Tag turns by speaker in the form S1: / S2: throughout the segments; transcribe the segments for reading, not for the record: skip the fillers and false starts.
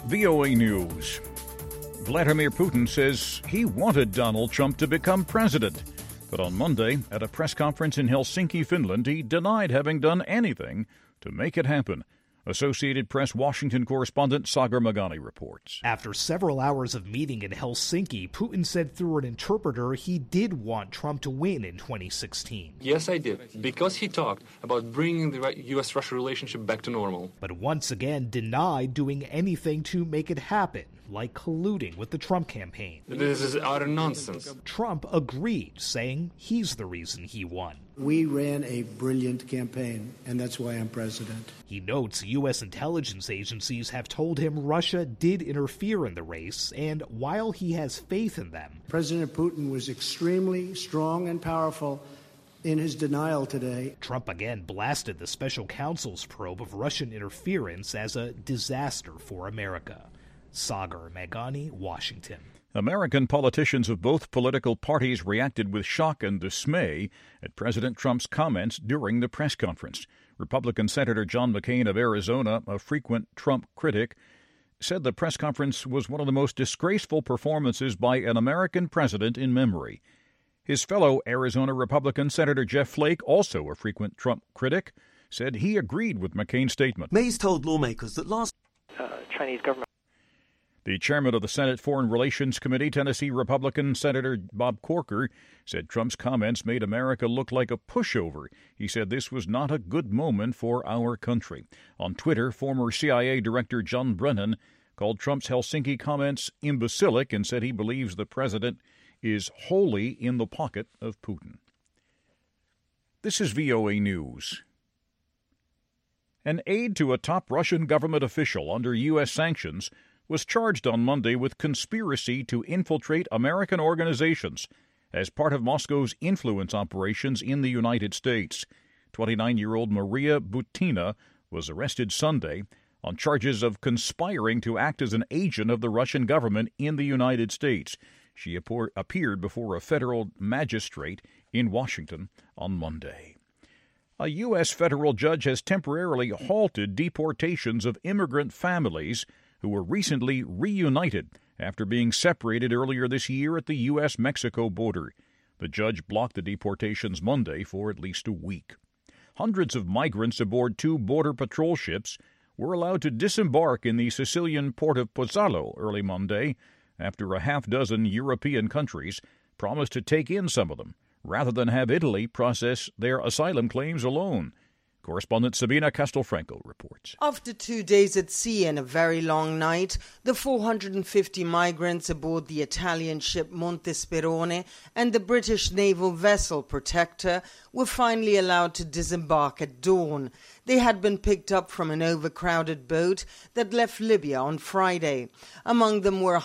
S1: VOA News. Vladimir Putin says he wanted Donald Trump to become president. But on Monday, at a press conference in Helsinki, Finland, he denied having done anything to make it happen. Associated Press Washington correspondent Sagar Meghani reports.
S2: After several hours of meeting in Helsinki, Putin said through an interpreter he did want Trump to win in 2016.
S3: Yes, I did, because he talked about bringing the U.S.-Russia relationship back to normal.
S2: But once again denied doing anything to make it happen, like colluding with the Trump campaign.
S3: This is utter nonsense.
S2: Trump agreed, saying he's the reason he won.
S4: We ran a brilliant campaign, and that's why I'm president.
S2: He notes U.S. intelligence agencies have told him Russia did interfere in the race, and while he has faith in them,
S4: President Putin was extremely strong and powerful in his denial today.
S2: Trump again blasted the special counsel's probe of Russian interference as a disaster for America. Sagar Meghani, Washington.
S1: American politicians of both political parties reacted with shock and dismay at President Trump's comments during the press conference. Republican Senator John McCain of Arizona, a frequent Trump critic, said the press conference was one of the most disgraceful performances by an American president in memory. His fellow Arizona Republican Senator Jeff Flake, also a frequent Trump critic, said he agreed with McCain's statement.
S5: May's told lawmakers that
S6: Chinese government.
S1: The chairman of the Senate Foreign Relations Committee, Tennessee Republican Senator Bob Corker, said Trump's comments made America look like a pushover. He said this was not a good moment for our country. On Twitter, former CIA Director John Brennan called Trump's Helsinki comments imbecilic and said he believes the president is wholly in the pocket of Putin. This is VOA News. An aide to a top Russian government official under U.S. sanctions was charged on Monday with conspiracy to infiltrate American organizations as part of Moscow's influence operations in the United States. 29-year-old Maria Butina was arrested Sunday on charges of conspiring to act as an agent of the Russian government in the United States. She appeared before a federal magistrate in Washington on Monday. A U.S. federal judge has temporarily halted deportations of immigrant families who were recently reunited after being separated earlier this year at the U.S.-Mexico border. The judge blocked the deportations Monday for at least a week. Hundreds of migrants aboard two Border Patrol ships were allowed to disembark in the Sicilian port of Pozzallo early Monday after a half-dozen European countries promised to take in some of them, rather than have Italy process their asylum claims alone. Correspondent Sabina Castelfranco reports.
S7: After 2 days at sea and a very long night, the 450 migrants aboard the Italian ship Montesperone and the British naval vessel Protector were finally allowed to disembark at dawn. They had been picked up from an overcrowded boat that left Libya on Friday. Among them were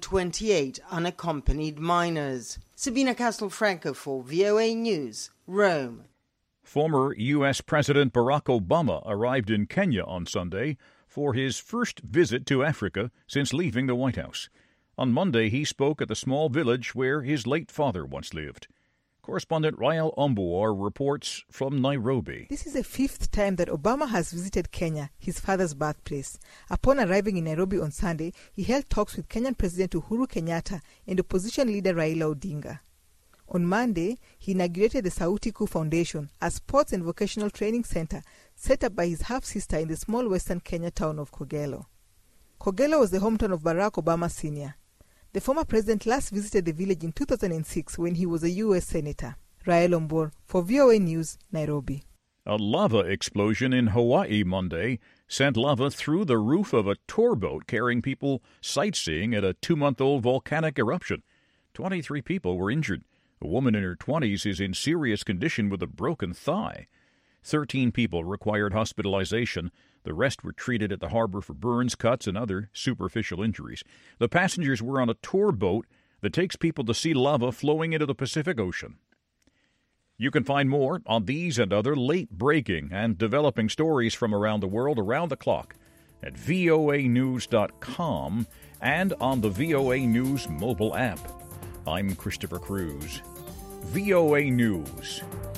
S7: 128 unaccompanied minors. Sabina Castelfranco for VOA News, Rome.
S1: Former U.S. President Barack Obama arrived in Kenya on Sunday for his first visit to Africa since leaving the White House. On Monday, he spoke at the small village where his late father once lived. Correspondent Rael Ombuor reports from Nairobi.
S8: This is the fifth time that Obama has visited Kenya, his father's birthplace. Upon arriving in Nairobi on Sunday, he held talks with Kenyan President Uhuru Kenyatta and opposition leader Raila Odinga. On Monday, he inaugurated the Sauti Kuu Foundation, a sports and vocational training center set up by his half-sister in the small western Kenya town of Kogelo. Kogelo was the hometown of Barack Obama Sr. The former president last visited the village in 2006 when he was a U.S. Senator. Rael Ombor for VOA News, Nairobi.
S1: A lava explosion in Hawaii Monday sent lava through the roof of a tour boat carrying people sightseeing at a 2-month-old volcanic eruption. 23 people were injured. A woman in her 20s is in serious condition with a broken thigh. 13 people required hospitalization. The rest were treated at the harbor for burns, cuts, and other superficial injuries. The passengers were on a tour boat that takes people to see lava flowing into the Pacific Ocean. You can find more on these and other late-breaking and developing stories from around the world around the clock at voanews.com and on the VOA News mobile app. I'm Christopher Cruz. VOA News.